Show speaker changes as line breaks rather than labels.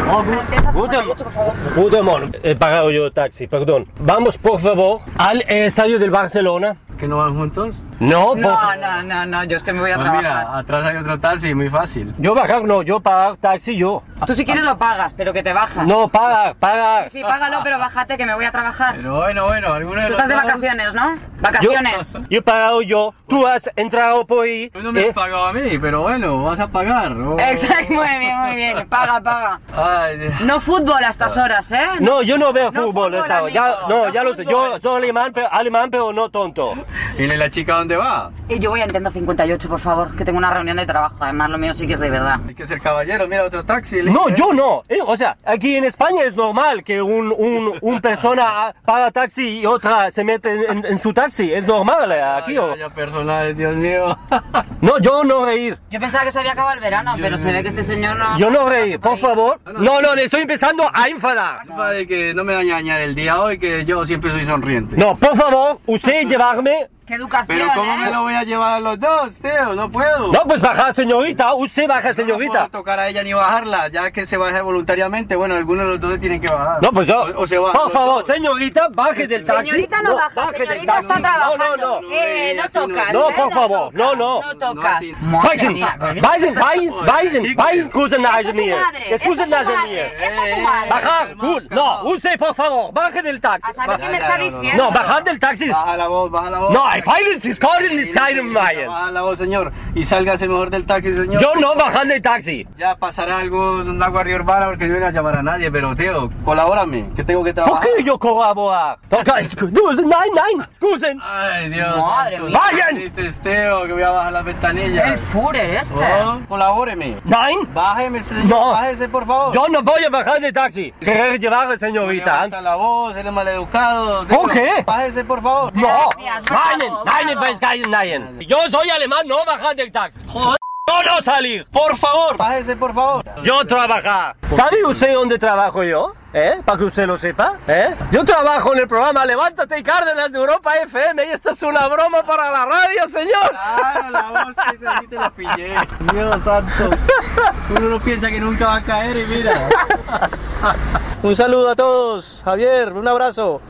Guten Morgen. He pagado yo taxi, perdón. Vamos, por favor, al estadio del Barcelona.
¿Que no van juntos?
No,
No, yo es que me voy a trabajar.
Mira, atrás hay otro taxi, muy fácil.
yo bajar no, yo pagar taxi yo.
Tú si quieres lo pagas, pero que te bajas.
No, pagar.
Sí, págalo, pero bájate que me voy a trabajar.
Pero bueno, alguno de
Tú
los
estás de
dos-
vacaciones, ¿no? Vacaciones.
Yo he pagado yo, tú has entrado por ahí.
Tú no me has pagado a mí, pero bueno, vas a pagar. Oh.
Exacto, muy bien. Paga.
Ay, Dios.
No fútbol a estas horas, ¿eh?
No, yo no veo
No
fútbol,
fútbol,
¿sabes? Ya,
amigo,
no,
no
ya lo sé.
fútbol.
Yo soy alemán, pero no tonto.
¿Y la chica dónde va?
Y yo voy a Nintendo 58, por favor, que tengo una reunión de trabajo. Además, lo mío sí que es de verdad.
Hay que ser caballero, mira otro taxi.
No, yo no. O sea, aquí en España es normal que un persona paga taxi y otra se mete en su taxi. Es normal aquí.
Ya personales, Dios mío.
No, yo no reír.
Yo pensaba que se había acabado el verano, pero se ve que este señor no...
Yo no reír, por favor. No, le estoy empezando a enfadar.
De que no me vaya a dañar el día hoy, que yo siempre soy sonriente.
No, por favor, usted llevarme.
¡Qué educación,
Pero ¿cómo me
eh!
lo voy a llevar a los dos, tío? No puedo.
No, pues baja, señorita. Usted baja,
No
señorita.
puedo tocar a ella ni bajarla, ya que se baja voluntariamente. Bueno, algunos de los dos le tienen que bajar.
No, pues yo.
O se bajan
Por
los
favor,
dos.
señorita, baje del taxi.
Señorita no baja,
baje del
señorita
taxi.
está trabajando.
No.
No
así no.
tocas,
No,
¿eh?
por favor,
tocas,
no.
No tocas.
así.
Madre
Weisen,
mía,
Kusen
Eso es tu madre, eso es tu madre, eso es tu madre.
Bajar, gut. No, usted, por favor, baje del taxi.
¿A saber qué me está diciendo?
No, bajar del taxi.
Baja la voz, baja la voz.
No, hay violence is calling this kind of man.
Baja la voz, señor. Y sálgase mejor del taxi, señor.
Yo no bajar del taxi.
Ya pasará algo, una guardia urbana, porque no voy a llamar a nadie, pero tío, colabórame, que tengo que
¿Por
trabajar.
qué yo colaborar? Nein, excusen.
Ay, Dios.
Madre
santo,
mía.
Vayan.
sí, testeo, que voy a bajar las ventanillas.
El Führer este.
Oh, colabóreme.
Nein,
Bájeme, señor,
No.
bájese, por favor.
yo no voy a bajar del taxi. Querer llevar, señorita.
Levanta la voz, él es maleducado.
¿Por qué?
Bájese, por favor.
No,
Gracias, bravo,
nein. Yo soy alemán, no bajar del taxi. Joder, no salir, por favor.
Bájese, por favor.
Yo trabajar. ¿Sabe usted dónde trabajo yo? Para que usted lo sepa. Yo trabajo en el programa Levántate y Cárdenas de Europa FM y esta es una broma para la radio, señor.
Claro, la voz, sí te la pillé. Dios santo. Uno no piensa que nunca va a caer y mira. Un saludo a todos. Javier, un abrazo.